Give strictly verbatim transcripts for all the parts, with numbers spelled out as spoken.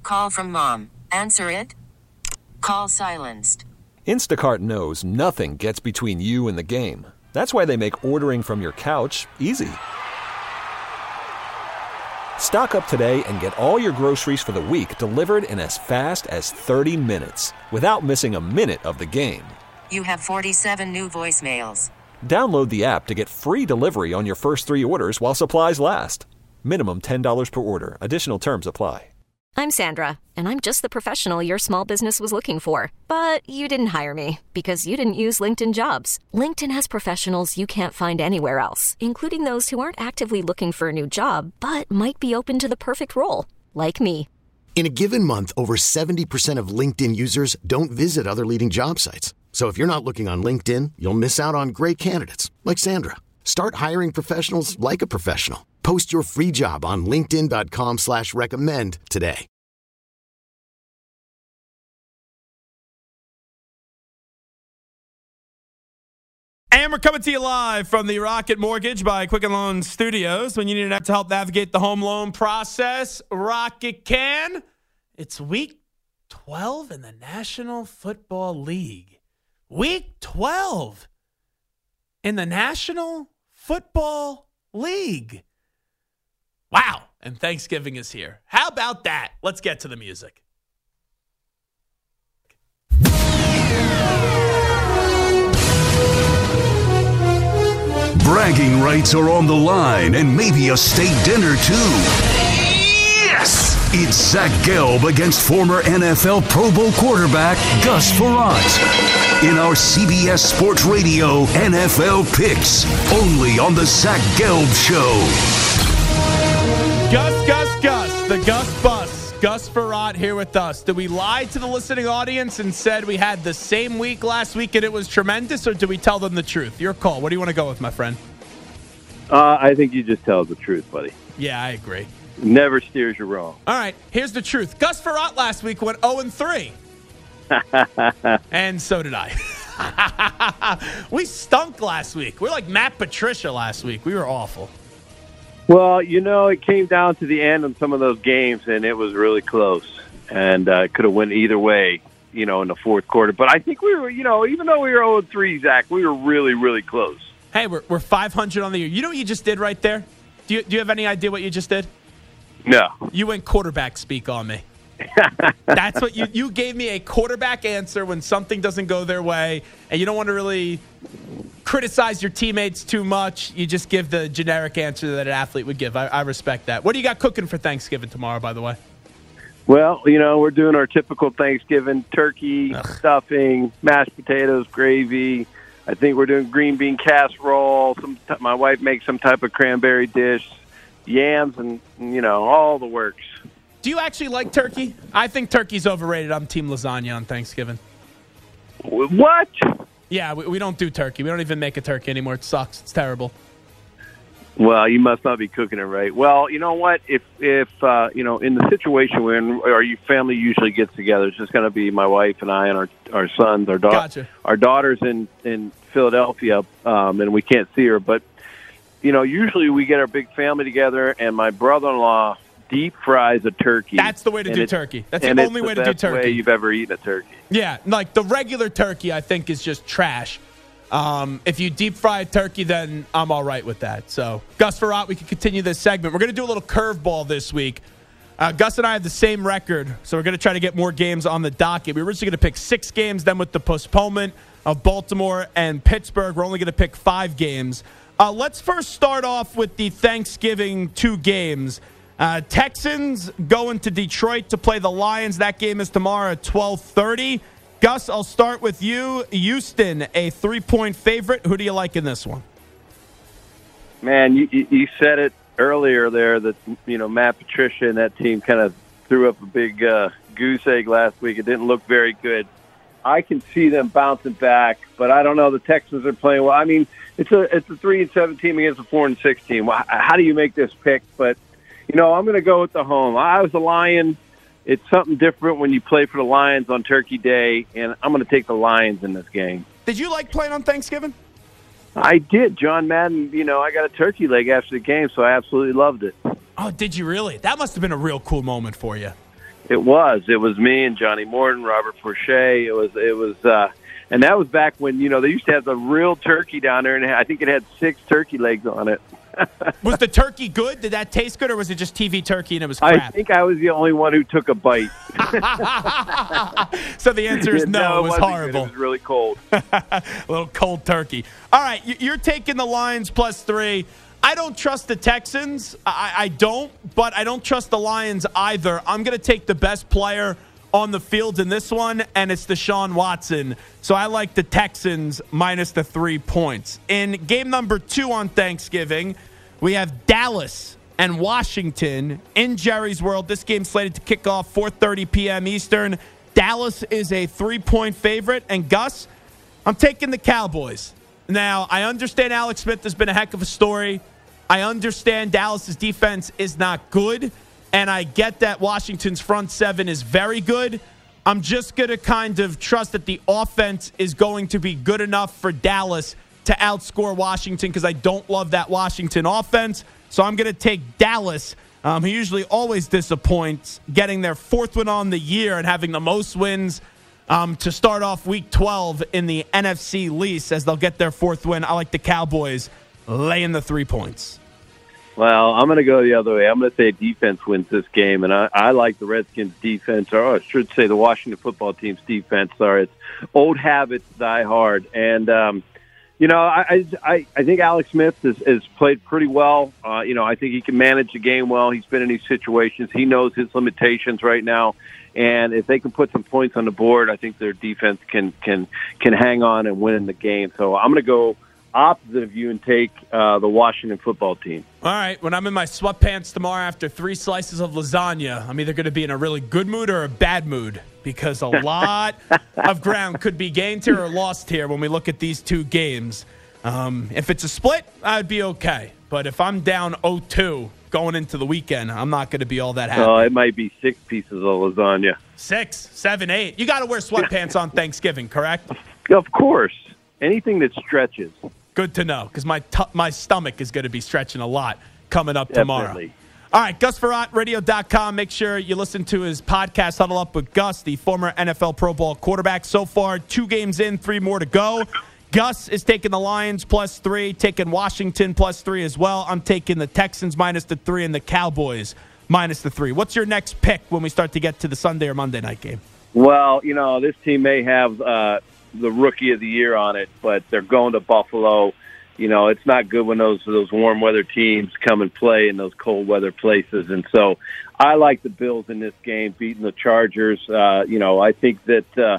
call from mom. Answer it. Call silenced. Instacart knows nothing gets between you and the game. That's why they make ordering from your couch easy. Stock up today and get all your groceries for the week delivered in as fast as thirty minutes without missing a minute of the game. You have forty-seven new voicemails. Download the app to get free delivery on your first three orders while supplies last. Minimum ten dollars per order. Additional terms apply. I'm Sandra, and I'm just the professional your small business was looking for. But you didn't hire me because you didn't use LinkedIn Jobs. LinkedIn has professionals you can't find anywhere else, including those who aren't actively looking for a new job, but might be open to the perfect role, like me. In a given month, over seventy percent of LinkedIn users don't visit other leading job sites. So if you're not looking on LinkedIn, you'll miss out on great candidates like Sandra. Start hiring professionals like a professional. Post your free job on linkedin.com slash recommend today. And we're coming to you live from the Rocket Mortgage by Quicken Loan Studios. When you need an app to help navigate the home loan process, Rocket can. It's week twelve in the National Football League. Week twelve in the National Football League. Wow. And Thanksgiving is here. How about that? Let's get to the music. Bragging rights are on the line and maybe a steak dinner too. Yes! It's Zach Gelb against former N F L Pro Bowl quarterback Gus Frerotte in our C B S Sports Radio N F L picks, only on the Zach Gelb Show. Gus, Gus, Gus, the Gus Bus. Gus Frerotte here with us. Did we lie to the listening audience and said we had the same week last week and it was tremendous, or did we tell them the truth? Your call. What do you want to go with, my friend? Uh, I think you just tell the truth, buddy. Yeah, I agree. Never steers you wrong. All right, here's the truth. Gus Frerotte last week went oh and three. And so did I. We stunk last week. We're like Matt Patricia last week. We were awful. Well, you know, it came down to the end of some of those games, and it was really close. And uh, it could have went either way, you know, in the fourth quarter. But I think we were, you know, even though we were oh and three, Zach, we were really, really close. Hey, we're we're five hundred on the year. You know what you just did right there? Do you, do you have any idea what you just did? No. You went quarterback speak on me. That's what you you gave me, a quarterback answer when something doesn't go their way, and you don't want to really criticize your teammates too much. You just give the generic answer that an athlete would give. I, I respect that. What do you got cooking for Thanksgiving tomorrow, by the way? Well, you know, we're doing our typical Thanksgiving: turkey, Ugh. stuffing, mashed potatoes, gravy. I think we're doing green bean casserole. Some t- my wife makes some type of cranberry dish, yams, and, you know, all the works. Do you actually like turkey? I think turkey's overrated. I'm team lasagna on Thanksgiving. What? Yeah, we, we don't do turkey. We don't even make a turkey anymore. It sucks. It's terrible. Well, you must not be cooking it right. Well, you know what? If, if uh, you know, in the situation we're in, our family usually gets together, it's just going to be my wife and I and our our sons, our daughter, gotcha. Our daughter's in, in Philadelphia, um, and we can't see her. But, you know, usually we get our big family together, and my brother-in-law deep fries a turkey. That's the way to do turkey. That's the only way to do turkey. And it's the best way you've ever eaten a turkey. Yeah, like the regular turkey, I think, is just trash. Um, if you deep fry a turkey, then I'm all right with that. So, Gus Frerotte, we can continue this segment. We're going to do a little curveball this week. Uh, Gus and I have the same record, so we're going to try to get more games on the docket. We were originally going to pick six games, then with the postponement of Baltimore and Pittsburgh, we're only going to pick five games. Uh, let's first start off with the Thanksgiving two games. Uh, Texans going to Detroit to play the Lions. That game is tomorrow at twelve thirty. Gus, I'll start with you. Houston, a three-point favorite. Who do you like in this one? Man, you, you said it earlier there that, you know, Matt Patricia and that team kind of threw up a big uh, goose egg last week. It didn't look very good. I can see them bouncing back, but I don't know. The Texans are playing well. I mean, it's a it's a three and seven team against a four and six team. How do you make this pick? But you know, I'm going to go with the home. I was a Lion. It's something different when you play for the Lions on Turkey Day, and I'm going to take the Lions in this game. Did you like playing on Thanksgiving? I did. John Madden, you know, I got a turkey leg after the game, so I absolutely loved it. Oh, did you really? That must have been a real cool moment for you. It was. It was me and Johnny Morton, Robert Forche. It was. It was. Uh, and that was back when, you know, they used to have the real turkey down there, and I think it had six turkey legs on it. Was the turkey good? Did that taste good, or was it just T V turkey and it was crap? I think I was the only one who took a bite. So the answer is no, no it was wasn't horrible. Good. It was really cold. A little cold turkey. All right, you're taking the Lions plus three. I don't trust the Texans. I, I don't, but I don't trust the Lions either. I'm going to take the best player on the field in this one, and it's Deshaun Watson. So I like the Texans minus the three points. In game number two on Thanksgiving, we have Dallas and Washington in Jerry's World. This game slated to kick off four thirty p.m. Eastern. Dallas is a three-point favorite. And, Gus, I'm taking the Cowboys. Now, I understand Alex Smith has been a heck of a story. I understand Dallas's defense is not good. And I get that Washington's front seven is very good. I'm just going to kind of trust that the offense is going to be good enough for Dallas to outscore Washington because I don't love that Washington offense. So I'm going to take Dallas, um, who usually always disappoints, getting their fourth win on the year and having the most wins um, to start off week twelve in the N F C lease as they'll get their fourth win. I like the Cowboys laying the three points. Well, I'm going to go the other way. I'm going to say defense wins this game, and I, I like the Redskins' defense, or I should say the Washington football team's defense. Sorry, it's old habits die hard. And, um, you know, I, I I think Alex Smith has, has played pretty well. Uh, you know, I think he can manage the game well. He's been in these situations. He knows his limitations right now. And if they can put some points on the board, I think their defense can can can hang on and win in the game. So I'm going to go opposite of you and take uh, the Washington football team. All right, when I'm in my sweatpants tomorrow after three slices of lasagna, I'm either going to be in a really good mood or a bad mood because a lot of ground could be gained here or lost here when we look at these two games. Um, if it's a split, I'd be okay. But if I'm down oh two going into the weekend, I'm not going to be all that happy. Oh, it might be six pieces of lasagna. Six, seven, eight. You got to wear sweatpants on Thanksgiving, correct? Of course. Anything that stretches. Good to know, because my t- my stomach is going to be stretching a lot coming up tomorrow. Definitely. All right, Gus Frerotte, radio dot com. Make sure you listen to his podcast, Huddle Up with Gus, the former N F L Pro Bowl quarterback. So far, two games in, three more to go. Gus is taking the Lions plus three, taking Washington plus three as well. I'm taking the Texans minus the three and the Cowboys minus the three. What's your next pick when we start to get to the Sunday or Monday night game? Well, you know, this team may have uh, the rookie of the year on it, but they're going to Buffalo. You know, it's not good when those those warm weather teams come and play in those cold weather places. And so I like the Bills in this game, beating the Chargers. Uh, you know, I think that uh,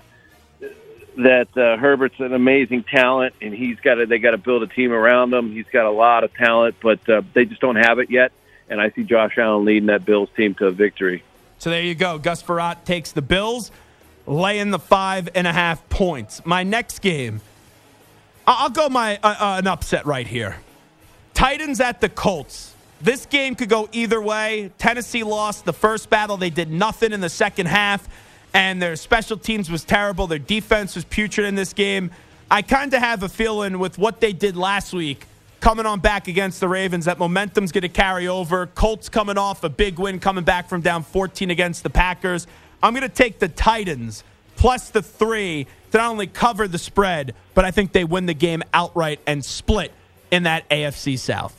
that uh, Herbert's an amazing talent, and he's got to, they got to build a team around him. He's got a lot of talent, but uh, they just don't have it yet. And I see Josh Allen leading that Bills team to a victory. So there you go. Gus Frerotte takes the Bills, laying the five and a half points. My next game, I'll go my uh, uh, an upset right here. Titans at the Colts. This game could go either way. Tennessee lost the first battle. They did nothing in the second half, and their special teams was terrible. Their defense was putrid in this game. I kind of have a feeling with what they did last week, coming on back against the Ravens, that momentum's going to carry over. Colts coming off a big win, coming back from down fourteen against the Packers. I'm going to take the Titans plus the three to not only cover the spread, but I think they win the game outright and split in that A F C South.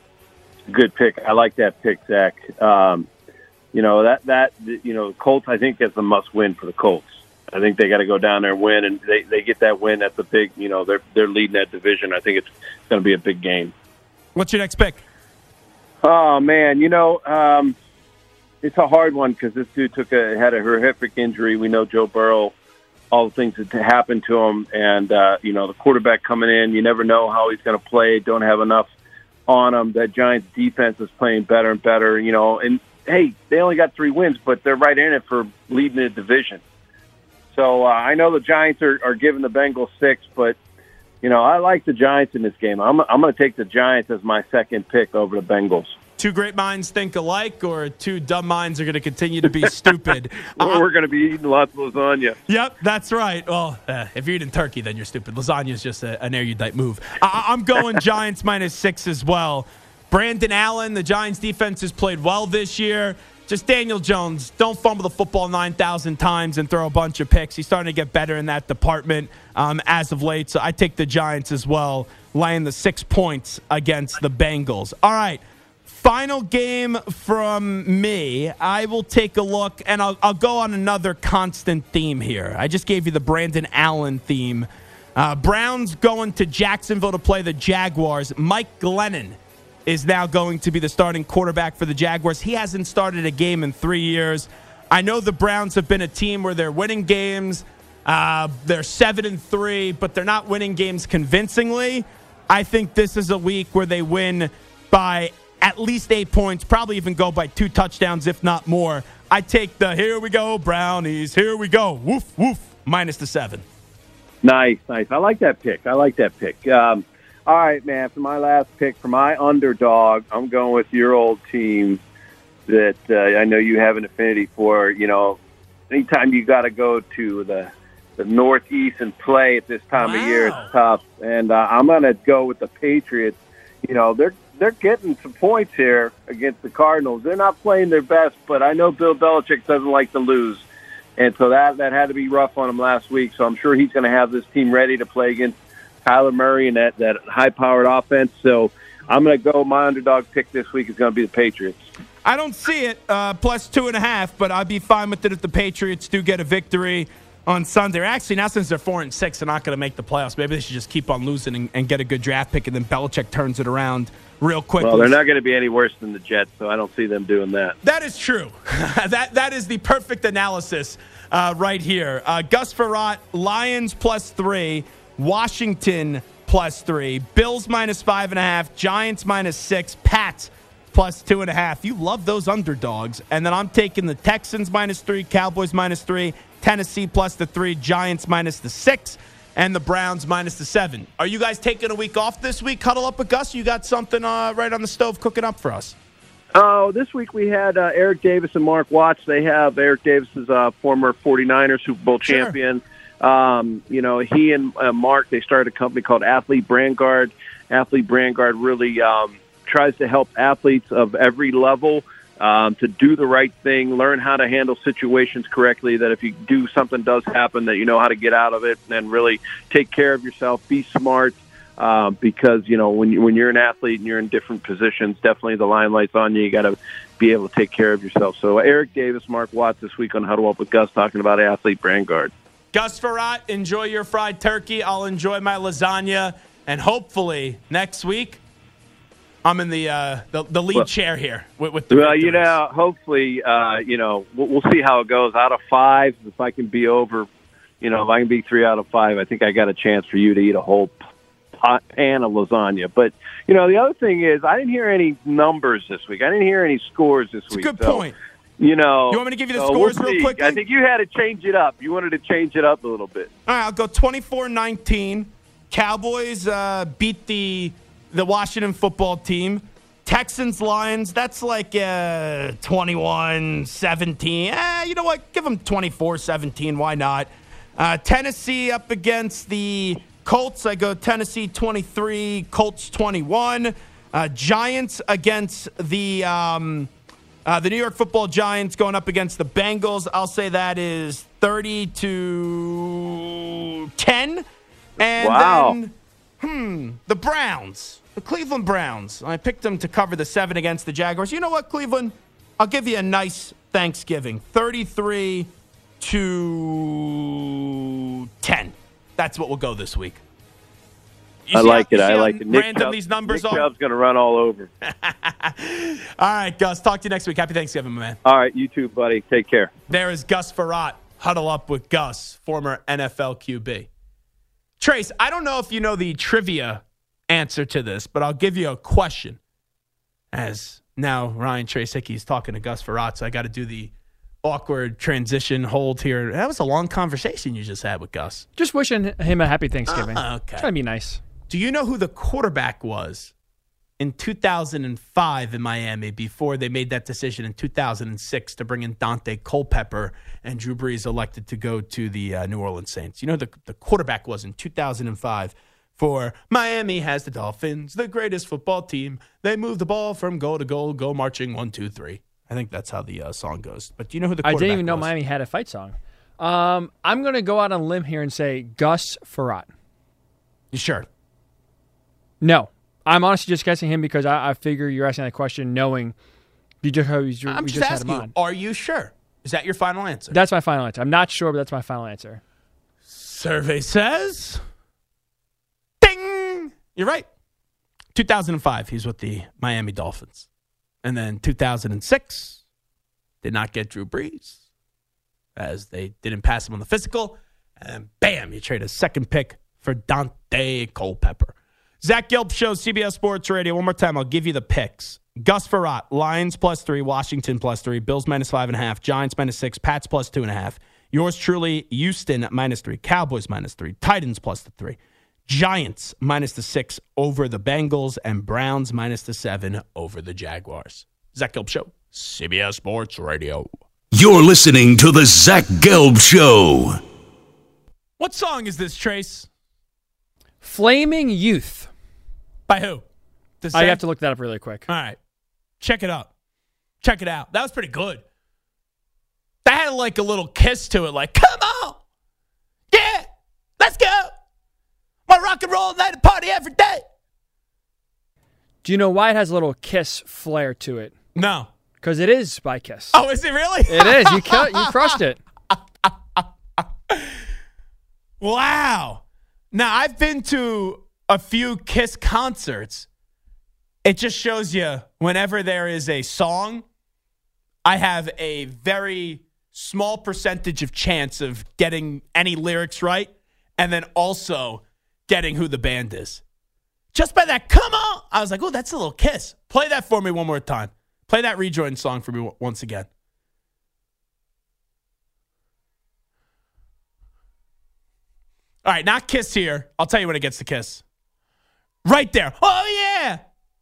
Good pick. I like that pick, Zach. Um, you know, that, that you know, Colts, I think, is a must-win for the Colts. I think they got to go down there and win, and they, they get that win. That's a big, you know, they're they're leading that division. I think it's going to be a big game. What's your next pick? Oh, man, you know, um, it's a hard one because this dude took a had a horrific injury. We know Joe Burrow, all the things that happened to him, and, uh, you know, the quarterback coming in, you never know how he's going to play, don't have enough on him. That Giants defense is playing better and better, you know, and, hey, they only got three wins, but they're right in it for leading the division. So uh, I know the Giants are, are giving the Bengals six, but, you know, I like the Giants in this game. I'm, I'm going to take the Giants as my second pick over the Bengals. Two great minds think alike, or two dumb minds are going to continue to be stupid? Well, uh, we're going to be eating lots of lasagna. Yep, that's right. Well, uh, if you're eating turkey, then you're stupid. Lasagna is just a, an erudite move. I, I'm going Giants minus six as well. Brandon Allen, the Giants defense has played well this year. just Daniel Jones. Don't fumble the football nine thousand times and throw a bunch of picks. He's starting to get better in that department um, as of late. So I take the Giants as well, laying the six points against the Bengals. All right. Final game from me. I will take a look, and I'll, I'll go on another constant theme here. I just gave you the Brandon Allen theme. Uh, Browns going to Jacksonville to play the Jaguars. Mike Glennon is now going to be the starting quarterback for the Jaguars. He hasn't started a game in three years. I know the Browns have been a team where they're winning games. Uh, they're seven and three, but they're not winning games convincingly. I think this is a week where they win by at least eight points, probably even go by two touchdowns, if not more. I take the here we go, Brownies, here we go, woof, woof, minus the seven. Nice, nice. I like that pick. I like that pick. Um, all right, man, for my last pick, for my underdog, I'm going with your old team that uh, I know you have an affinity for. You know, anytime you got to go to the the Northeast and play at this time wow. of year, it's tough. And uh, I'm going to go with the Patriots. You know, they're they're getting some points here against the Cardinals. They're not playing their best, but I know Bill Belichick doesn't like to lose. And so that, that had to be rough on him last week. So I'm sure he's going to have this team ready to play against Kyler Murray and that, that high-powered offense. So I'm going to go, my underdog pick this week is going to be the Patriots. I don't see it, uh, plus two and a half, but I'd be fine with it if the Patriots do get a victory on Sunday. Actually, now since they're four and six, they're not going to make the playoffs. Maybe they should just keep on losing and, and get a good draft pick, and then Belichick turns it around real quickly. Well, they're not going to be any worse than the Jets, so I don't see them doing that. That is true. that that is the perfect analysis uh, right here. Uh, Gus Frerotte, Lions plus three, Washington plus three, Bills minus five and a half, Giants minus six, Pats plus two and a half. You love those underdogs. And then I'm taking the Texans minus three, Cowboys minus three, Tennessee plus the three, Giants minus the six, and the Browns minus the seven. Are you guys taking a week off this week? Cuddle up with Gus? You got something uh, right on the stove cooking up for us? Oh, this week we had uh, Eric Davis and Mark Watts. They have Eric Davis is a former forty-niners Super Bowl Sure. champion. Um, you know, he and uh, Mark, they started a company called Athlete Brand Guard. Athlete Brand Guard really um, tries to help athletes of every level um, to do the right thing, learn how to handle situations correctly, that if you do something does happen, that you know how to get out of it and really take care of yourself, be smart. Uh, because, you know, when, you, when you're an athlete and you're in different positions, definitely the limelight's on you. You got to be able to take care of yourself. So Eric Davis, Mark Watts this week on Huddle Up with Gus talking about Athlete Brand Guard. Gus Frerotte, enjoy your fried turkey. I'll enjoy my lasagna. And hopefully next week I'm in the uh, the, the lead well, chair here with, with the Well, victories. you know, hopefully, uh, you know, we'll, we'll see how it goes. Out of five, if I can be over, you know, if I can be three out of five, I think I got a chance for you to eat a whole pot pan of lasagna. But, you know, the other thing is I didn't hear any numbers this week. I didn't hear any scores this It's week. a good so, point. You know, you want me to give you the so scores we'll real quickly? I think you had to change it up. You wanted to change it up a little bit. All right, I'll go twenty-four nineteen. Cowboys uh, beat the the Washington football team. Texans, Lions, that's like uh, twenty-one seventeen. Eh, you know what? Give them twenty-four seventeen. Why not? Uh, Tennessee up against the Colts. I go Tennessee twenty-three, Colts twenty-one. Uh, Giants against the um, uh, the New York Football Giants going up against the Bengals. I'll say that is thirty to ten. And wow. then, hmm, the Browns, the Cleveland Browns. I picked them to cover the seven against the Jaguars. You know what, Cleveland? I'll give you a nice Thanksgiving. thirty-three to ten. That's what we'll go this week. You I like how, it. I like it. Nick Random Chubb, these numbers Nick are. Chubb's going to run all over. All right, Gus. Talk to you next week. Happy Thanksgiving, my man. All right, you too, buddy. Take care. There is Gus Frerotte. Huddle up with Gus, former N F L Q B. Trace, I don't know if you know the trivia answer to this, but I'll give you a question. As now Ryan Trace Hickey is talking to Gus Frerotte, so I got to do the awkward transition hold here. That was a long conversation you just had with Gus. Just wishing him a happy Thanksgiving. Uh, okay. Trying to be nice. Do you know who the quarterback was in two thousand five in Miami before they made that decision in two thousand six to bring in Dante Culpepper and Drew Brees elected to go to the uh, New Orleans Saints? You know who the, the quarterback was in two thousand five for Miami has the Dolphins, the greatest football team. They move the ball from goal to goal, go marching one, two, three. I think that's how the uh, song goes. But do you know who the I quarterback didn't even know was? Miami had a fight song. Um, I'm going to go out on a limb here and say Gus Frerotte. You sure? No. I'm honestly just guessing him because I, I figure you're asking that question knowing you just, you, I'm we just, just had asking him you, on. are you sure? Is that your final answer? That's my final answer. I'm not sure, but that's my final answer. Survey says, ding! You're right. two thousand five, he's with the Miami Dolphins. And then two thousand six, did not get Drew Brees, as they didn't pass him on the physical. And bam, you trade a second pick for Dante Culpepper. Zach Gelb Show, C B S Sports Radio. One more time, I'll give you the picks. Gus Frerotte, Lions plus three, Washington plus three, Bills minus five and a half, Giants minus six, Pats plus two and a half. Yours truly, Houston minus three, Cowboys minus three, Titans plus the three, Giants minus the six over the Bengals, and Browns minus the seven over the Jaguars. Zach Gelb Show, C B S Sports Radio. You're listening to the Zach Gelb Show. What song is this, Trace? Flaming Youth. By who? Does I that- have to look that up really quick. All right. Check it out. Check it out. That was pretty good. That had like a little kiss to it, like, come on. Yeah. Let's go. My rock and roll night and party every day. Do you know why it has a little Kiss flair to it? No. Because it is by Kiss. Oh, is it really? It is. You kill, you crushed it. Wow. Now, I've been to a few Kiss concerts. It just shows you whenever there is a song, I have a very small percentage of chance of getting any lyrics right and then also getting who the band is. Just by that, come on. I was like, oh, that's a little Kiss. Play that for me one more time. Play that rejoin song for me w- once again. All right, not Kiss here. I'll tell you when it gets to Kiss. Right there. Oh, yeah.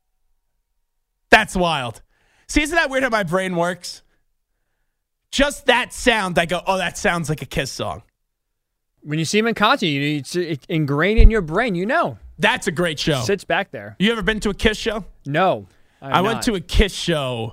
That's wild. See, isn't that weird how my brain works? Just that sound, I go, oh, that sounds like a Kiss song. When you see him in concert, you, it's, it's ingrained in your brain. You know. That's a great show. Sits back there. You ever been to a Kiss show? No. I went to a Kiss show,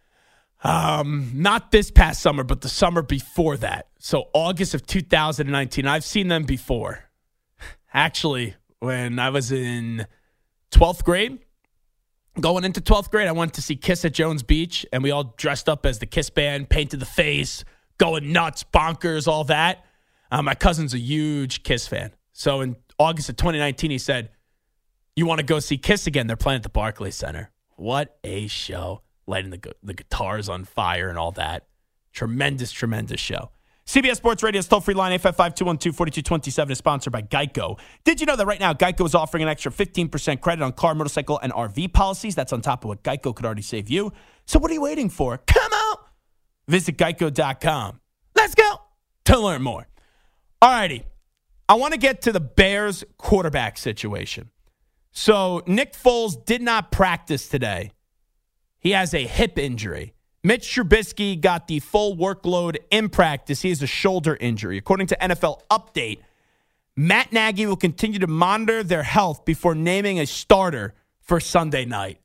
um, not this past summer, but the summer before that. So August of two thousand nineteen. I've seen them before. Actually, when I was in twelfth grade, going into twelfth grade, I went to see Kiss at Jones Beach, and we all dressed up as the Kiss band, painted the face, going nuts, bonkers, all that. Uh, my cousin's a huge Kiss fan. So in August of twenty nineteen, he said, you want to go see Kiss again? They're playing at the Barclays Center. What a show. Lighting the, gu- the guitars on fire and all that. Tremendous, tremendous show. C B S Sports Radio's toll-free line, eight five five, two one two, four two two seven, is sponsored by Geico. Did you know that right now Geico is offering an extra fifteen percent credit on car, motorcycle, and R V policies? That's on top of what Geico could already save you. So what are you waiting for? Come on. Visit geico dot com. Let's go to learn more. All righty. I want to get to the Bears quarterback situation. So Nick Foles did not practice today. He has a hip injury. Mitch Trubisky got the full workload in practice. He has a shoulder injury. According to N F L Update, Matt Nagy will continue to monitor their health before naming a starter for Sunday night.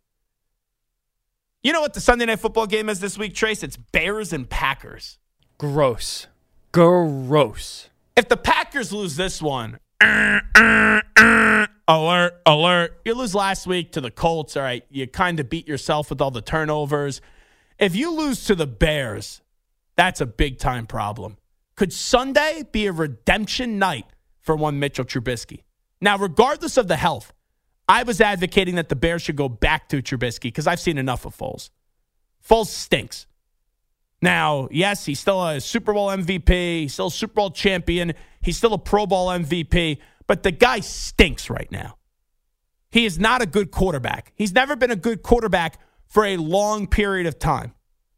You know what the Sunday Night Football game is this week, Trace? It's Bears and Packers. Gross. Gross. If the Packers lose this one, uh, uh, uh, alert, alert. You lose last week to the Colts, all right. You kind of beat yourself with all the turnovers. If you lose to the Bears, that's a big-time problem. Could Sunday be a redemption night for one Mitchell Trubisky? Now, regardless of the health, I was advocating that the Bears should go back to Trubisky because I've seen enough of Foles. Foles stinks. Now, yes, he's still a Super Bowl M V P. He's still a Super Bowl champion. He's still a Pro Bowl M V P. But the guy stinks right now. He is not a good quarterback. He's never been a good quarterback for a long period of time.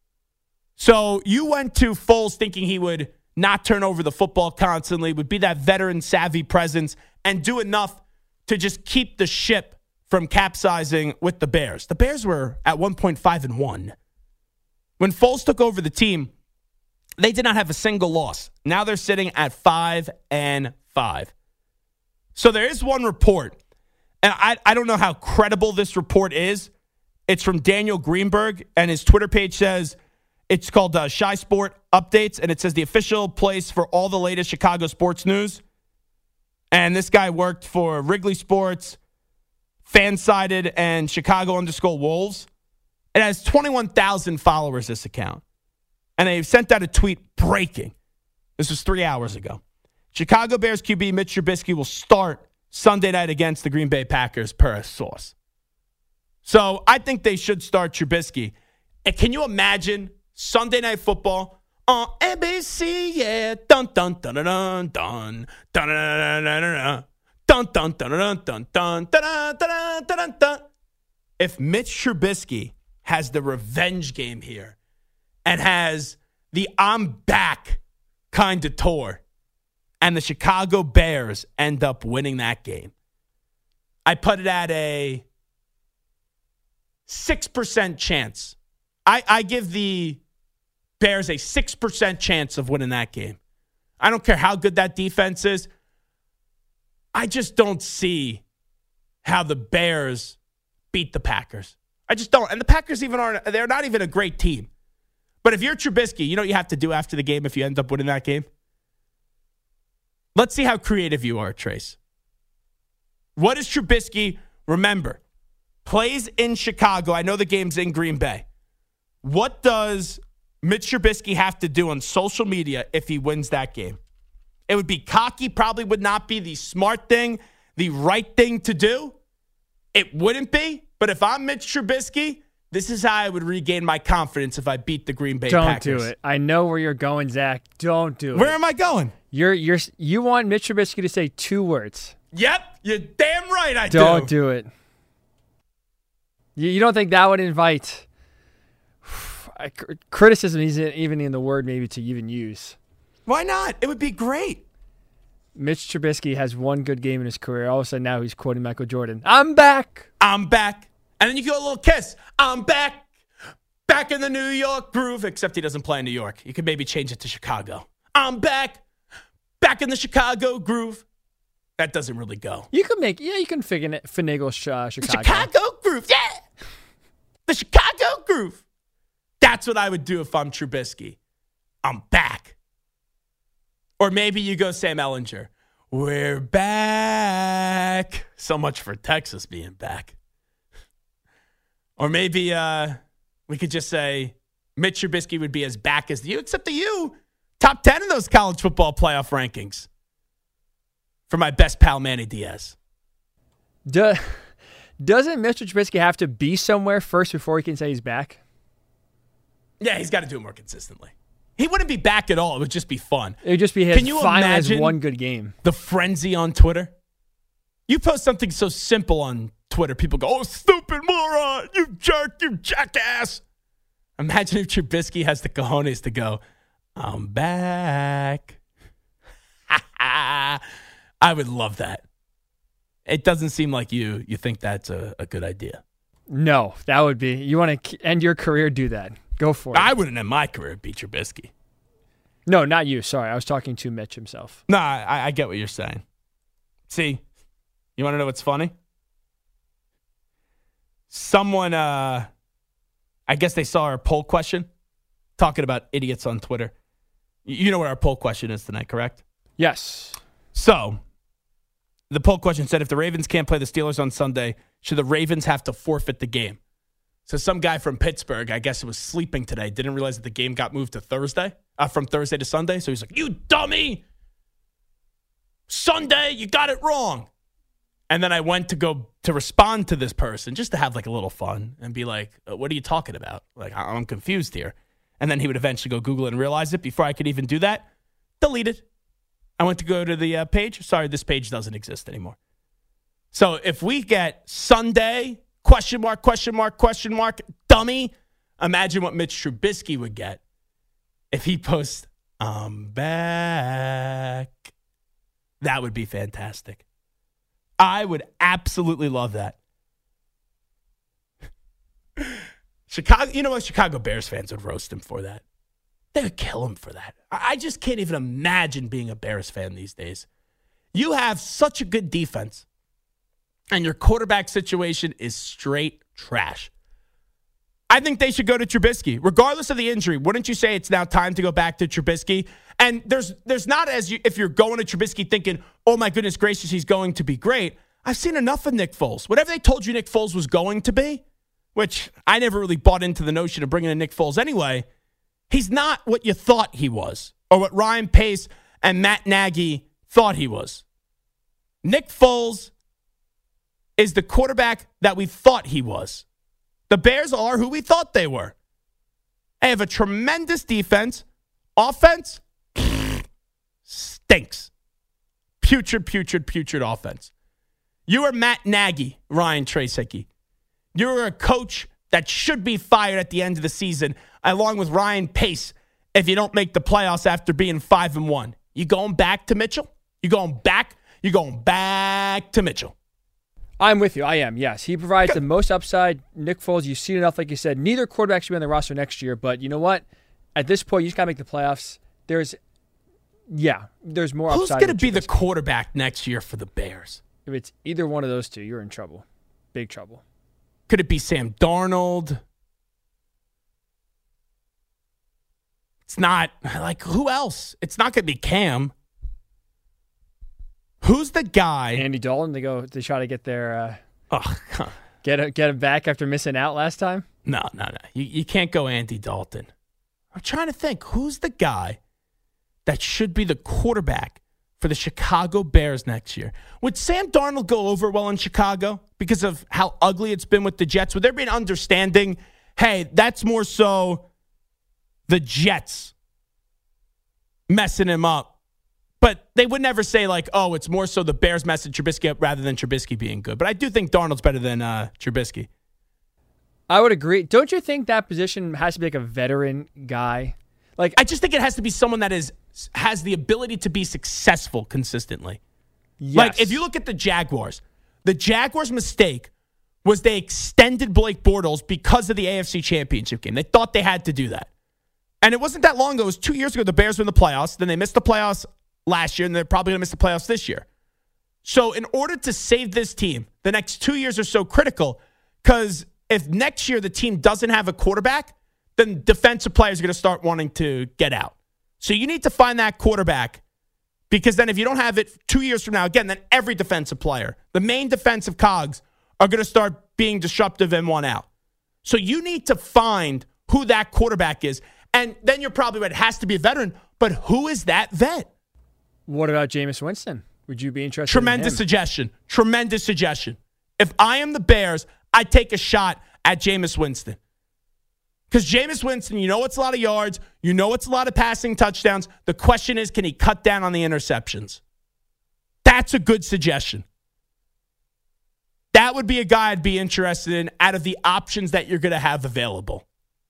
So you went to Foles thinking he would not turn over the football constantly, would be that veteran savvy presence, and do enough to just keep the ship from capsizing with the Bears. The Bears were at one point five and one. When Foles took over the team, they did not have a single loss. Now they're sitting at five and five. So there is one report, and I, I don't know how credible this report is. It's from Daniel Greenberg, and his Twitter page says It's called uh, Shy Sport Updates, and it says the official place for all the latest Chicago sports news. And this guy worked for Wrigley Sports, Fansided, and Chicago underscore Wolves. It has twenty-one thousand followers, this account. And they sent out a tweet breaking. This was three hours ago. Chicago Bears Q B Mitch Trubisky will start Sunday night against the Green Bay Packers per a source. So I think they should start Trubisky. And can you imagine Sunday Night Football on N B C? Yeah, dun dun dun dun dun dun dun dun dun dun dun dun dun dun dun dun dun dun. If Mitch Trubisky has the revenge game here and has the I'm back kind of tour, and the Chicago Bears end up winning that game, I put it at a six percent chance. I, I give the Bears a six percent chance of winning that game. I don't care how good that defense is. I just don't see how the Bears beat the Packers. I just don't. And the Packers even aren't, they're not even a great team. But if you're Trubisky, you know what you have to do after the game if you end up winning that game? Let's see how creative you are, Trace. What is Trubisky? Remember, plays in Chicago. I know the game's in Green Bay. What does Mitch Trubisky have to do on social media if he wins that game? It would be cocky, probably would not be the smart thing, the right thing to do. It wouldn't be. But if I'm Mitch Trubisky, this is how I would regain my confidence if I beat the Green Bay Don't Packers. Don't do it. I know where you're going, Zach. Don't do it. Where am I going? You're you're you want Mitch Trubisky to say two words. Yep, you're damn right I don't do. Don't do it. You, you don't think that would invite criticism isn't even in the word maybe to even use. Why not? It would be great. Mitch Trubisky has one good game in his career. All of a sudden now he's quoting Michael Jordan. I'm back. I'm back. And then you go a little kiss. I'm back. Back in the New York groove. Except he doesn't play in New York. You could maybe change it to Chicago. I'm back. Back in the Chicago groove. That doesn't really go. You can make, yeah, you can figure it, finagle uh, Chicago. The Chicago groove. Yeah. The Chicago groove. That's what I would do if I'm Trubisky. I'm back. Or maybe you go Sam Ehlinger. We're back. So much for Texas being back. Or maybe uh, we could just say Mitch Trubisky would be as back as you, except the U. Top ten in those college football playoff rankings. For my best pal, Manny Diaz. Do, doesn't Mister Trubisky have to be somewhere first before he can say he's back? Yeah, he's got to do it more consistently. He wouldn't be back at all. It would just be fun. It would just be his Can you final imagine as one good game. The frenzy on Twitter? You post something so simple on Twitter, people go, oh, stupid moron, you jerk, you jackass. Imagine if Trubisky has the cojones to go, I'm back. I would love that. It doesn't seem like you you think that's a, a good idea. No, that would be. You want to end your career, do that. Go for it. I wouldn't end my career beat Trubisky. No, not you. Sorry, I was talking to Mitch himself. No, I, I get what you're saying. See, you want to know what's funny? Someone, uh, I guess they saw our poll question, talking about idiots on Twitter. You know what our poll question is tonight, correct? Yes. So, the poll question said, if the Ravens can't play the Steelers on Sunday, should the Ravens have to forfeit the game? So some guy from Pittsburgh, I guess it was sleeping today, didn't realize that the game got moved to Thursday, uh, from Thursday to Sunday. So he's like, you dummy! Sunday, you got it wrong. And then I went to go to respond to this person just to have like a little fun and be like, what are you talking about? Like, I'm confused here. And then he would eventually go Google it and realize it. Before I could even do that, delete it. I went to go to the uh, page. Sorry, this page doesn't exist anymore. So if we get Sunday, question mark, question mark, question mark, dummy, imagine what Mitch Trubisky would get if he posts, I'm back. That would be fantastic. I would absolutely love that. Chicago, you know what? Chicago Bears fans would roast him for that. They would kill him for that. I just can't even imagine being a Bears fan these days. You have such a good defense, and your quarterback situation is straight trash. I think they should go to Trubisky. Regardless of the injury, wouldn't you say it's now time to go back to Trubisky? And there's there's not as you, if you're going to Trubisky thinking, oh my goodness gracious, he's going to be great. I've seen enough of Nick Foles. Whatever they told you Nick Foles was going to be, which I never really bought into the notion of bringing in Nick Foles anyway, he's not what you thought he was or what Ryan Pace and Matt Nagy thought he was. Nick Foles is the quarterback that we thought he was. The Bears are who we thought they were. They have a tremendous defense. Offense stinks. Putrid, putrid, putrid offense. You are Matt Nagy, Ryan Tracecki. You're a coach that should be fired at the end of the season, along with Ryan Pace, if you don't make the playoffs after being five and one. You going back to Mitchell? You going back? You going back to Mitchell? I'm with you. I am, yes. He provides the most upside. Nick Foles, you've seen enough, like you said. Neither quarterback should be on the roster next year, but you know what? At this point, you just got to make the playoffs. There's, yeah, there's more Who's upside. Who's going to be the quarterback next year for the Bears? If it's either one of those two, you're in trouble. Big trouble. Could it be Sam Darnold? It's not, like, who else? It's not going to be Cam. Who's the guy? Andy Dalton. They go. They try to get their uh, oh, get a, get him back after missing out last time. No, no, no. You you can't go Andy Dalton. I'm trying to think. Who's the guy that should be the quarterback for the Chicago Bears next year? Would Sam Darnold go over well in Chicago because of how ugly it's been with the Jets? Would there be an understanding? Hey, that's more so the Jets messing him up. But they would never say, like, oh, it's more so the Bears messing Trubisky up rather than Trubisky being good. But I do think Darnold's better than uh, Trubisky. I would agree. Don't you think that position has to be like a veteran guy? Like, I just think it has to be someone that is has the ability to be successful consistently. Yes. Like, if you look at the Jaguars, the Jaguars' mistake was they extended Blake Bortles because of the A F C Championship game. They thought they had to do that. And it wasn't that long ago. It was two years ago the Bears were in the playoffs. Then they missed the playoffs last year, and they're probably going to miss the playoffs this year. So in order to save this team, the next two years are so critical because if next year the team doesn't have a quarterback, then defensive players are going to start wanting to get out. So you need to find that quarterback because then if you don't have it two years from now, again, then every defensive player, the main defensive cogs, are going to start being disruptive and want out. So you need to find who that quarterback is. And then you're probably right, it has to be a veteran, but who is that vet? What about Jameis Winston? Would you be interested Tremendous in him? suggestion. Tremendous suggestion. If I am the Bears, I'd take a shot at Jameis Winston. Because Jameis Winston, you know it's a lot of yards. You know it's a lot of passing touchdowns. The question is, can he cut down on the interceptions? That's a good suggestion. That would be a guy I'd be interested in out of the options that you're going to have available.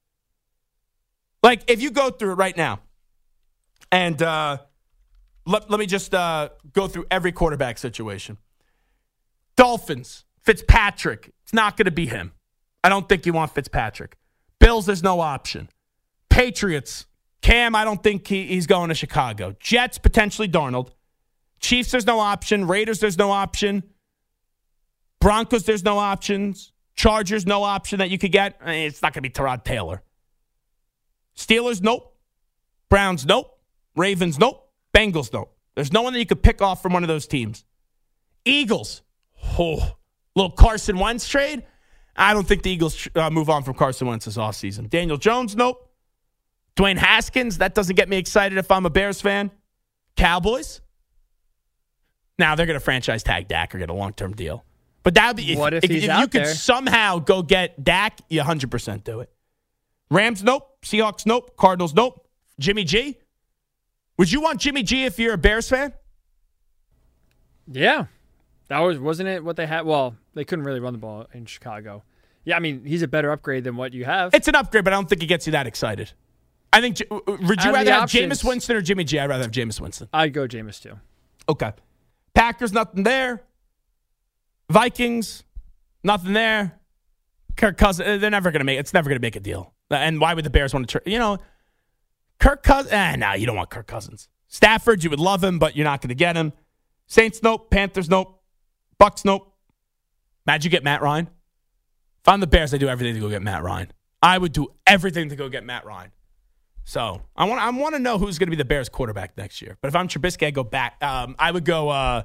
Like, if you go through it right now, and uh, let, let me just uh, go through every quarterback situation. Dolphins, Fitzpatrick, it's not going to be him. I don't think you want Fitzpatrick. Bills, there's no option. Patriots, Cam, I don't think he, he's going to Chicago. Jets, potentially Darnold. Chiefs, there's no option. Raiders, there's no option. Broncos, there's no options. Chargers, no option that you could get. I mean, it's not going to be Tyrod Taylor. Steelers, nope. Browns, nope. Ravens, nope. Bengals, nope. There's no one that you could pick off from one of those teams. Eagles, oh, little Carson Wentz trade. I don't think the Eagles uh, move on from Carson Wentz this offseason. Daniel Jones, nope. Dwayne Haskins, that doesn't get me excited if I'm a Bears fan. Cowboys, now they're going to franchise tag Dak or get a long-term deal. But that would be, if, what if, if, he's if out you could there? somehow go get Dak, you one hundred percent do it. Rams, nope. Seahawks, nope. Cardinals, nope. Jimmy G? Would you want Jimmy G if you're a Bears fan? Yeah. That was, wasn't it what they had? Well, they couldn't really run the ball in Chicago. Yeah, I mean, he's a better upgrade than what you have. It's an upgrade, but I don't think it gets you that excited. I think, would you rather have Jameis Winston or Jimmy G? I'd rather have Jameis Winston. I'd go Jameis too. Okay. Packers, nothing there. Vikings, nothing there. Kirk Cousins, they're never going to make, it's never going to make a deal. And why would the Bears want to, you know, Kirk Cousins, eh, no, you don't want Kirk Cousins. Stafford, you would love him, but you're not going to get him. Saints, nope. Panthers, nope. Bucks, nope. Imagine you get Matt Ryan. If I'm the Bears, I do everything to go get Matt Ryan. I would do everything to go get Matt Ryan. So I want I want to know who's going to be the Bears quarterback next year. But if I'm Trubisky, I go back. Um, I would go. Uh,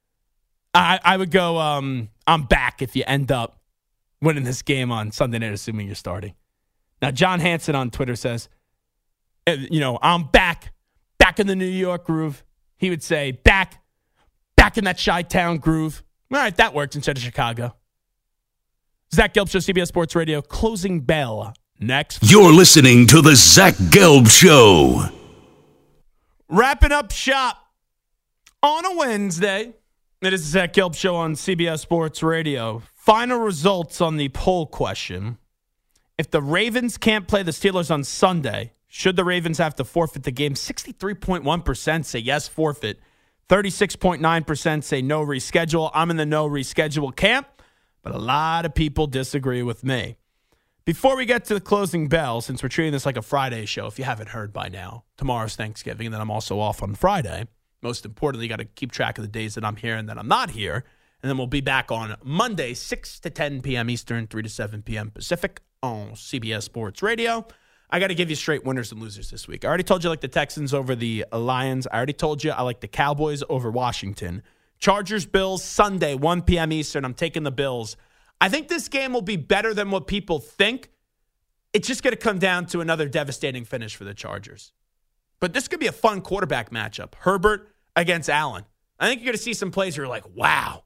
I I would go. Um, I'm back if you end up winning this game on Sunday night, assuming you're starting. Now, John Hansen on Twitter says, you know, I'm back, back in the New York groove. He would say, back, back in that Chi-Town groove. All right, that works instead of Chicago. Zach Gelb Show, C B S Sports Radio, closing bell next. You're listening to the Zach Gelb Show. Wrapping up shop on a Wednesday. It is the Zach Gelb Show on C B S Sports Radio. Final results on the poll question. If the Ravens can't play the Steelers on Sunday, should the Ravens have to forfeit the game? sixty-three point one percent say yes, forfeit. thirty-six point nine percent say no, reschedule. I'm in the no reschedule camp, but a lot of people disagree with me. Before we get to the closing bell, since we're treating this like a Friday show, if you haven't heard by now, tomorrow's Thanksgiving, and then I'm also off on Friday. Most importantly, you got to keep track of the days that I'm here and that I'm not here. And then we'll be back on Monday, six to ten p.m. Eastern, three to seven p.m. Pacific on C B S Sports Radio. I got to give you straight winners and losers this week. I already told you I like the Texans over the Lions. I already told you I like the Cowboys over Washington. Chargers, Bills, Sunday, one p.m. Eastern. I'm taking the Bills. I think this game will be better than what people think. It's just going to come down to another devastating finish for the Chargers. But this could be a fun quarterback matchup. Herbert against Allen. I think you're going to see some plays where you're like, wow.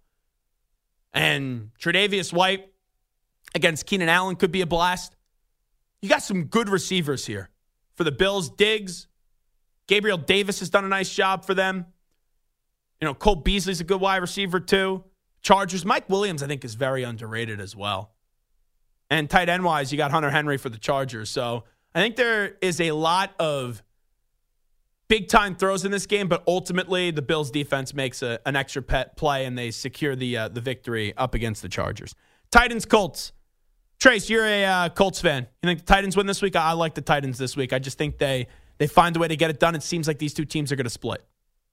And Tre'Davious White against Keenan Allen could be a blast. You got some good receivers here. For the Bills, Diggs, Gabriel Davis has done a nice job for them. You know, Cole Beasley's a good wide receiver too. Chargers, Mike Williams, I think, is very underrated as well. And tight end-wise, you got Hunter Henry for the Chargers. So I think there is a lot of big-time throws in this game, but ultimately the Bills' defense makes a, an extra pet play, and they secure the uh, the victory up against the Chargers. Titans, Colts. Trace, you're a uh, Colts fan. You think the Titans win this week? I, I like the Titans this week. I just think they they find a way to get it done. It seems like these two teams are going to split.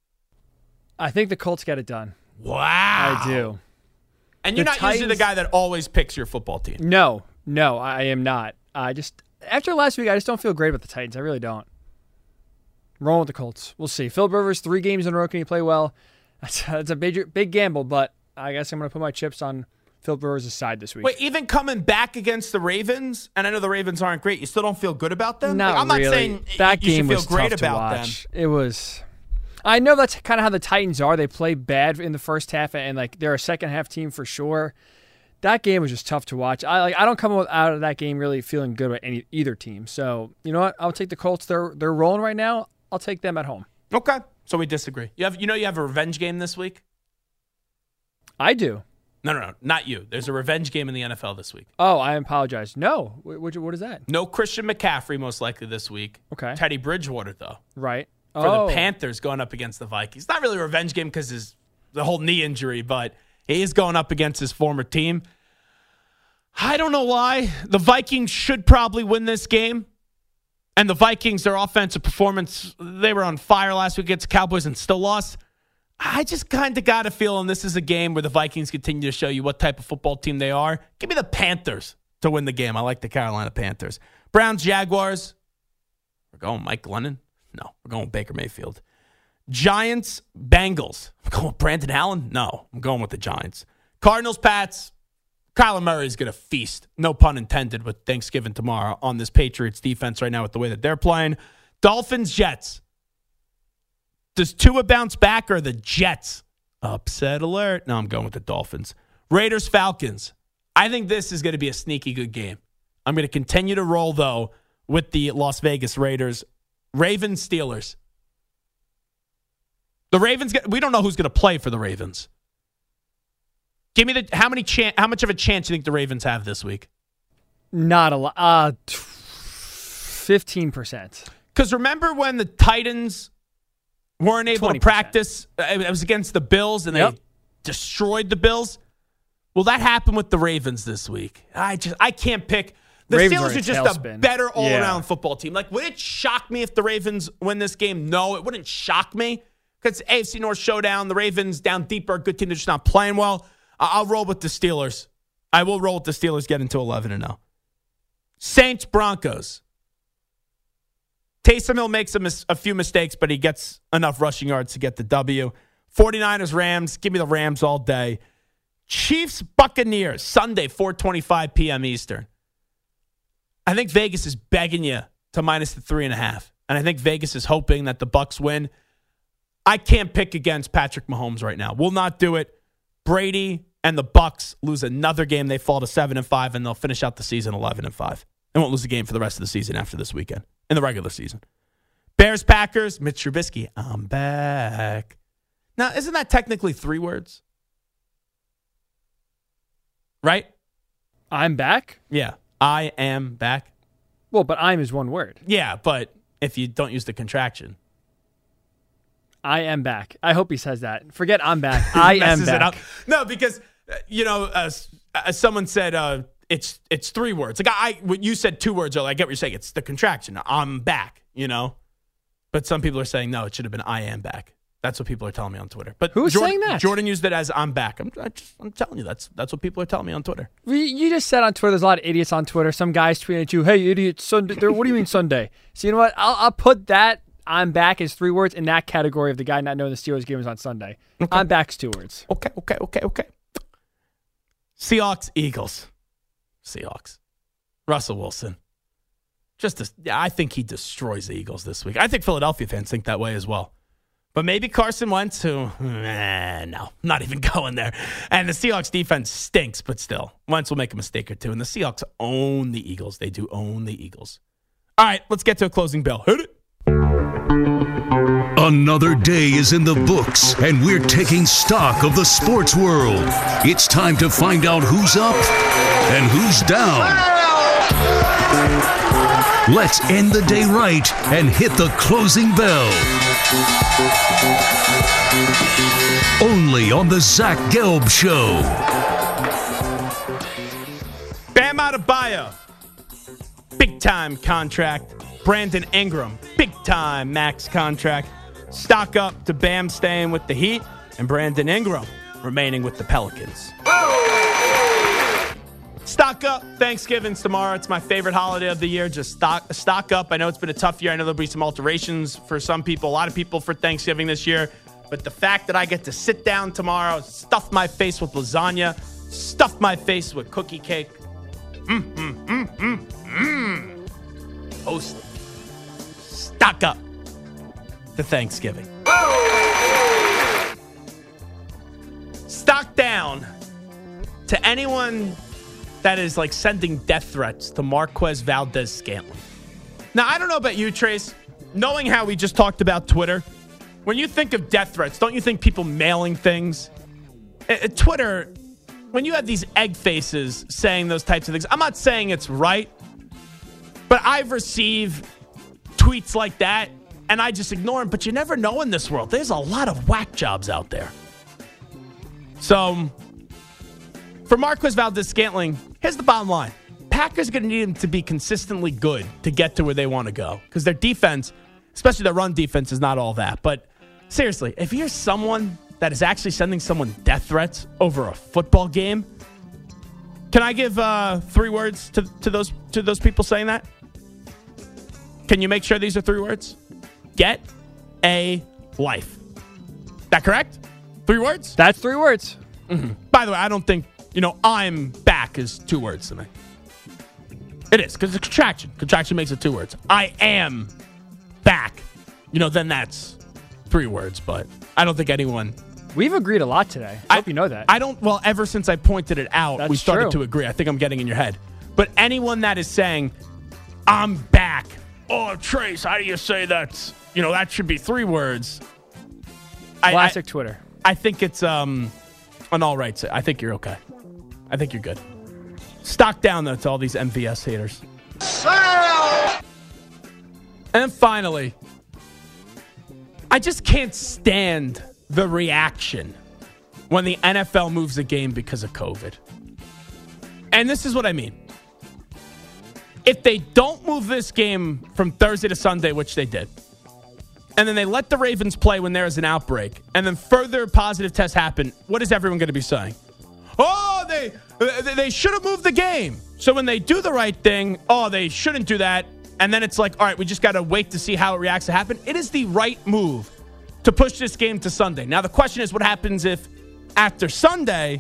I think the Colts get it done. Wow. I do. And you're the not Titans, usually the guy that always picks your football team. No, no, I am not. I just after last week, I just don't feel great about the Titans. I really don't. I'm rolling with the Colts. We'll see. Philip Rivers, three games in a row. Can he play well? That's, that's a big, big gamble, but I guess I'm going to put my chips on Philip Rivers' side this week. Wait, even coming back against the Ravens, and I know the Ravens aren't great, you still don't feel good about them? Not like, I'm really. not saying that you game should feel was great tough about to watch. them. It was. I know that's kind of how the Titans are. They play bad in the first half, and like they're a second half team for sure. That game was just tough to watch. I like. I don't come out of that game really feeling good about any either team. So you know what? I'll take the Colts. They're they're rolling right now. I'll take them at home. Okay, so we disagree. You have you know you have a revenge game this week? I do. No, no, no, not you. There's a revenge game in the N F L this week. Oh, I apologize. No, what, what is that? No Christian McCaffrey most likely this week. Okay. Teddy Bridgewater though. Right. For oh. the Panthers going up against the Vikings. Not really a revenge game because his the whole knee injury, but he is going up against his former team. I don't know why. The Vikings should probably win this game. And the Vikings, their offensive performance, they were on fire last week against the Cowboys and still lost. I just kind of got a feeling this is a game where the Vikings continue to show you what type of football team they are. Give me the Panthers to win the game. I like the Carolina Panthers. Browns, Jaguars. We're going Mike Glennon. No, we're going Baker Mayfield. Giants, Bengals. I'm going with Brandon Allen. No, I'm going with the Giants. Cardinals, Pats. Kyler Murray is going to feast, no pun intended, with Thanksgiving tomorrow on this Patriots defense right now with the way that they're playing. Dolphins, Jets. Does Tua bounce back or the Jets? Upset alert. No, I'm going with the Dolphins. Raiders, Falcons. I think this is going to be a sneaky good game. I'm going to continue to roll, though, with the Las Vegas Raiders. Ravens, Steelers. The Ravens, we don't know who's going to play for the Ravens. Give me the how many chan- how much of a chance do you think the Ravens have this week? Not a lot. Uh, fifteen percent. Because remember when the Titans weren't able twenty percent. to practice? It was against the Bills, and yep. they destroyed the Bills. Well, that happened with the Ravens this week. I just I can't pick. The Ravens Steelers are are just tailspin. a better all-around yeah. football team. Like, would it shock me if the Ravens win this game? No, it wouldn't shock me. Because A F C North showdown, the Ravens down deep are a good team. They're just not playing well. I'll roll with the Steelers. I will roll with the Steelers getting to eleven and oh. Saints, Broncos. Taysom Hill makes a, mis- a few mistakes, but he gets enough rushing yards to get the W. 49ers, Rams. Give me the Rams all day. Chiefs, Buccaneers. Sunday, four twenty-five p.m. Eastern. I think Vegas is begging you to minus the three and a half. And I think Vegas is hoping that the Bucs win. I can't pick against Patrick Mahomes right now. Will not do it. Brady and the Bucs lose another game. They fall to seven and five, and they'll finish out the season eleven and five. And won't lose a game for the rest of the season after this weekend in the regular season. Bears, Packers, Mitch Trubisky. I'm back. Now, isn't that technically three words? Right? I'm back? Yeah. I am back. Well, but I'm is one word. Yeah, but if you don't use the contraction. I am back. I hope he says that. Forget I'm back. I am back. It up. No, because, uh, you know, uh, uh, someone said uh, it's it's three words. Like I, when you said two words, I get what you're saying. It's the contraction. I'm back, you know. But some people are saying, no, it should have been I am back. That's what people are telling me on Twitter. But who's Jordan, saying that? Jordan used it as I'm back. I'm, I just, I'm telling you, that's that's what people are telling me on Twitter. You just said on Twitter, there's a lot of idiots on Twitter. Some guys tweeting at you, hey, idiot, Sunday. What do you mean Sunday? So you know what? I'll, I'll put that I'm back as three words in that category of the guy not knowing the Steelers game is on Sunday. Okay. I'm back's two words. Okay, okay, okay, okay. Seahawks, Eagles. Seahawks. Russell Wilson. Just, a, yeah, I think he destroys the Eagles this week. I think Philadelphia fans think that way as well. But maybe Carson Wentz, who, eh, no, not even going there. And the Seahawks defense stinks, but still, Wentz will make a mistake or two. And the Seahawks own the Eagles. They do own the Eagles. All right, let's get to a closing bell. Hit it. Another day is in the books, and we're taking stock of the sports world. It's time to find out who's up and who's down. Let's end the day right and hit the closing bell. Only on the Zach Gelb Show. Bam Adebayo. Big time contract. Brandon Ingram. Big time max contract. Stock up to Bam staying with the Heat and Brandon Ingram remaining with the Pelicans. Stock up. Thanksgiving's tomorrow. It's my favorite holiday of the year. Just stock stock up. I know it's been a tough year. I know there'll be some alterations for some people, a lot of people for Thanksgiving this year. But the fact that I get to sit down tomorrow, stuff my face with lasagna, stuff my face with cookie cake. Mm, mm, mm, mm, mm. Host. Stock up to Thanksgiving. Stock down to anyone that is like sending death threats to Marquez Valdes-Scantling. Now, I don't know about you, Trace. Knowing how we just talked about Twitter, when you think of death threats, don't you think people mailing things? Uh, Twitter, when you have these egg faces saying those types of things, I'm not saying it's right, but I've received tweets like that, and I just ignore them. But you never know in this world. There's a lot of whack jobs out there. So, for Marquez Valdes-Scantling, here's the bottom line. Packers are going to need him to be consistently good to get to where they want to go. Because their defense, especially their run defense, is not all that. But seriously, if you're someone that is actually sending someone death threats over a football game, can I give uh, three words to, to those to those people saying that? Can you make sure these are three words? Get a life. That correct? Three words? That's three words. Mm-hmm. By the way, I don't think, you know, I'm back is two words to me. It is, because it's contraction. Contraction makes it two words. I am back. You know, then that's three words, but I don't think anyone... We've agreed a lot today. I, I hope you know that. I don't, well, ever since I pointed it out, that's we started true. to agree. I think I'm getting in your head. But anyone that is saying, I'm back. Oh, Trace, how do you say that? You know, that should be three words. Classic I, I, Twitter. I think it's um, an all right. I think you're okay. I think you're good. Stock down, though, to all these M V S haters. Sell! And finally, I just can't stand the reaction when the N F L moves a game because of COVID. And this is what I mean. If they don't move this game from Thursday to Sunday, which they did, and then they let the Ravens play when there is an outbreak, and then further positive tests happen, what is everyone going to be saying? Oh, they hey, they should have moved the game. So when they do the right thing, oh, they shouldn't do that. And then it's like, all right, we just got to wait to see how it reacts to happen. It is the right move to push this game to Sunday. Now, the question is what happens if after Sunday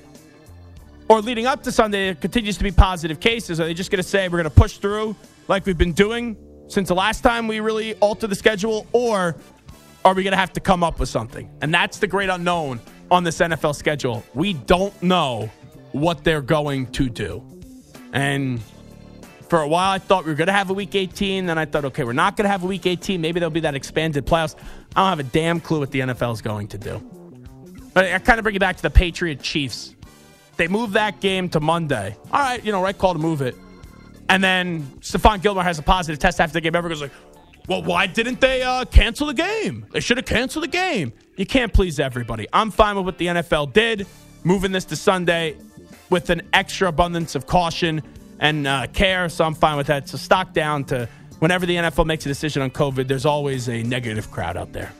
or leading up to Sunday, there continues to be positive cases. Are they just going to say we're going to push through like we've been doing since the last time we really altered the schedule? Or are we going to have to come up with something? And that's the great unknown on this N F L schedule. We don't know what they're going to do. And for a while, I thought we were going to have a Week eighteen. Then I thought, okay, we're not going to have a Week eighteen. Maybe there'll be that expanded playoffs. I don't have a damn clue what the N F L is going to do. But I kind of bring it back to the Patriot Chiefs. They moved that game to Monday. All right, you know, right call to move it. And then Stephon Gilmore has a positive test after the game. Everyone goes like, well, why didn't they uh, cancel the game? They should have canceled the game. You can't please everybody. I'm fine with what the N F L did, moving this to Sunday with an extra abundance of caution and uh, care, so I'm fine with that. So stock down to whenever the N F L makes a decision on COVID, there's always a negative crowd out there.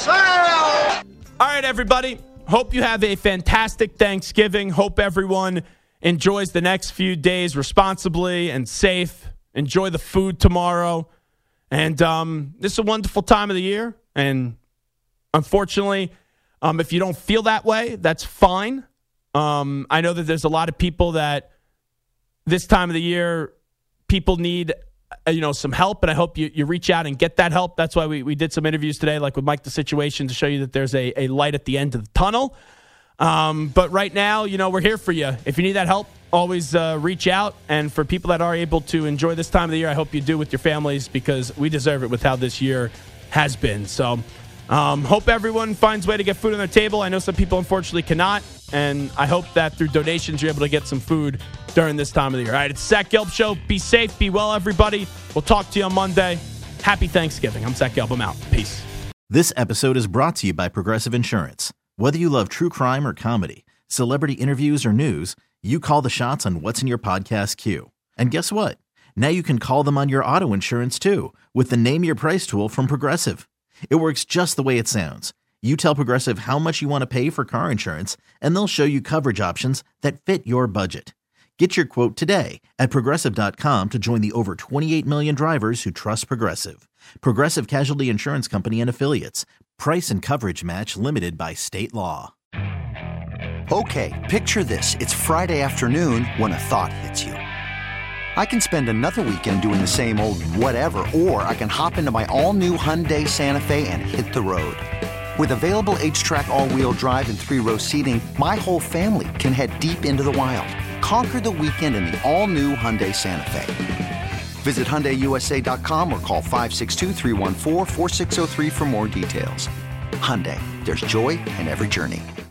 Sell! All right, everybody. Hope you have a fantastic Thanksgiving. Hope everyone enjoys the next few days responsibly and safe. Enjoy the food tomorrow. And um, this is a wonderful time of the year. And unfortunately, um, if you don't feel that way, that's fine. Um, I know that there's a lot of people that this time of the year, people need, uh, you know, some help, and I hope you, you reach out and get that help. That's why we, we did some interviews today, like with Mike the Situation, to show you that there's a, a light at the end of the tunnel. Um, but right now, you know, we're here for you. If you need that help, always uh, reach out. And for people that are able to enjoy this time of the year, I hope you do with your families, because we deserve it with how this year has been. So um, hope everyone finds a way to get food on their table. I know some people, unfortunately, cannot. And I hope that through donations, you're able to get some food during this time of the year. All right, it's Zach Gelb Show. Be safe. Be well, everybody. We'll talk to you on Monday. Happy Thanksgiving. I'm Zach Gelb. I'm out. Peace. This episode is brought to you by Progressive Insurance. Whether you love true crime or comedy, celebrity interviews or news, you call the shots on what's in your podcast queue. And guess what? Now you can call them on your auto insurance too, with the Name Your Price tool from Progressive. It works just the way it sounds. You tell Progressive how much you want to pay for car insurance, and they'll show you coverage options that fit your budget. Get your quote today at Progressive dot com to join the over twenty-eight million drivers who trust Progressive. Progressive Casualty Insurance Company and Affiliates. Price and coverage match limited by state law. Okay, picture this. It's Friday afternoon when a thought hits you. I can spend another weekend doing the same old whatever, or I can hop into my all-new Hyundai Santa Fe and hit the road. With available H-Track all-wheel drive and three-row seating, my whole family can head deep into the wild. Conquer the weekend in the all-new Hyundai Santa Fe. Visit Hyundai U S A dot com or call five six two, three one four, four six zero three for more details. Hyundai, there's joy in every journey.